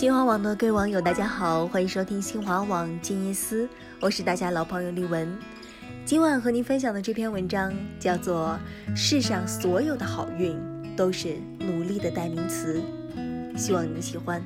新华网的各位网友大家好，欢迎收听新华网静夜思，我是大家老朋友丽文。今晚和您分享的这篇文章叫做世上所有的好运都是努力的代名词，希望您喜欢。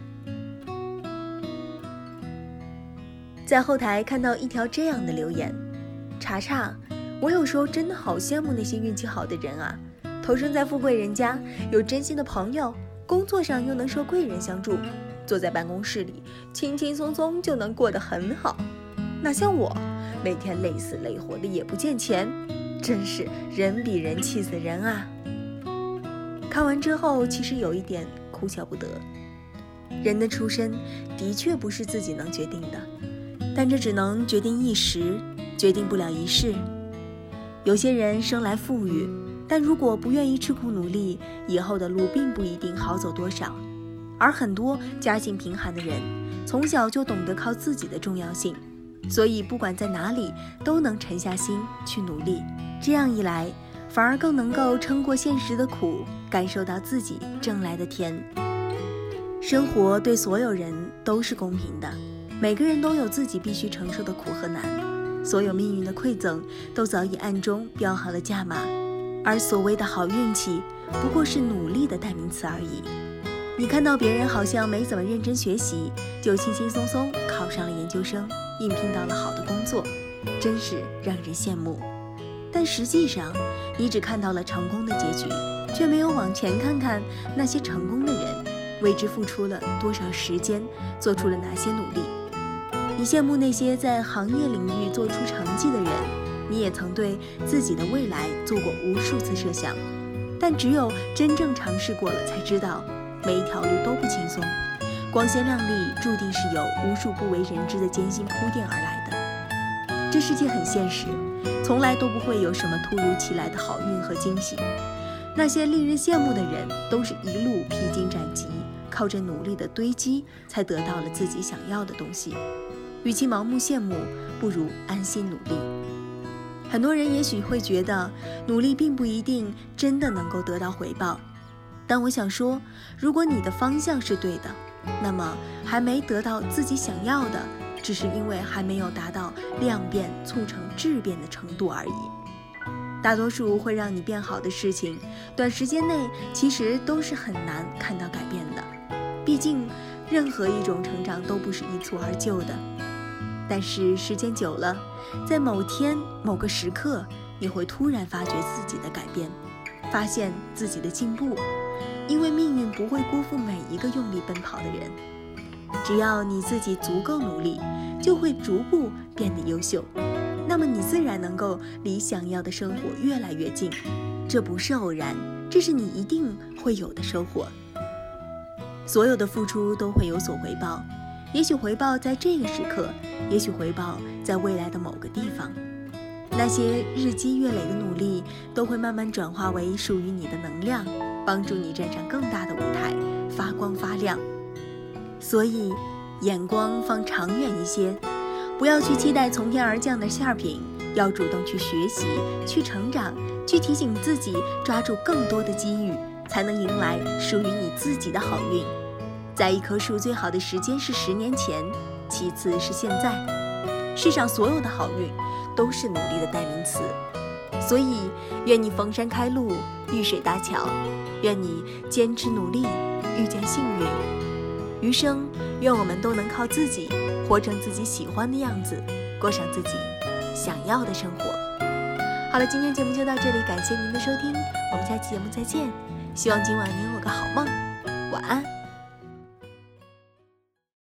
在后台看到一条这样的留言，查查，我有时候真的好羡慕那些运气好的人啊，投生在富贵人家，有真心的朋友，工作上又能受贵人相助，坐在办公室里轻轻松松就能过得很好。哪像我，每天累死累活的也不见钱，真是人比人气死人啊。看完之后，其实有一点哭笑不得。人的出身的确不是自己能决定的，但这只能决定一时，决定不了一世。有些人生来富裕，但如果不愿意吃苦努力，以后的路并不一定好走多少。而很多家境贫寒的人，从小就懂得靠自己的重要性，所以不管在哪里都能沉下心去努力。这样一来，反而更能够撑过现实的苦，感受到自己挣来的甜。生活对所有人都是公平的，每个人都有自己必须承受的苦和难，所有命运的馈赠都早已暗中标好了价码，而所谓的好运气不过是努力的代名词而已。你看到别人好像没怎么认真学习，就轻轻松松考上了研究生，应聘到了好的工作，真是让人羡慕。但实际上，你只看到了成功的结局，却没有往前看看那些成功的人为之付出了多少时间，做出了哪些努力。你羡慕那些在行业领域做出成绩的人，你也曾对自己的未来做过无数次设想，但只有真正尝试过了才知道，每一条路都不轻松，光鲜亮丽注定是有无数不为人知的艰辛铺垫而来的。这世界很现实，从来都不会有什么突如其来的好运和惊喜。那些令人羡慕的人，都是一路披荆斩棘，靠着努力的堆积，才得到了自己想要的东西。与其盲目羡慕，不如安心努力。很多人也许会觉得，努力并不一定真的能够得到回报。但我想说，如果你的方向是对的，那么还没得到自己想要的，只是因为还没有达到量变促成质变的程度而已。大多数会让你变好的事情，短时间内其实都是很难看到改变的。毕竟，任何一种成长都不是一蹴而就的。但是时间久了，在某天某个时刻，你会突然发觉自己的改变，发现自己的进步。因为命运不会辜负每一个用力奔跑的人，只要你自己足够努力，就会逐步变得优秀，那么你自然能够离想要的生活越来越近。这不是偶然，这是你一定会有的收获。所有的付出都会有所回报，也许回报在这个时刻，也许回报在未来的某个地方。那些日积月累的努力，都会慢慢转化为属于你的能量，帮助你站上更大的舞台，发光发亮。所以，眼光放长远一些，不要去期待从天而降的馅饼，要主动去学习，去成长，去提醒自己抓住更多的机遇，才能迎来属于你自己的好运。栽一棵树最好的时间是10年前，其次是现在。世上所有的好运都是努力的代名词，所以愿你逢山开路，遇水搭桥，愿你坚持努力，遇见幸运。余生愿我们都能靠自己，活成自己喜欢的样子，过上自己想要的生活。好了，今天节目就到这里，感谢您的收听，我们下期节目再见。希望今晚你有个好梦，晚安。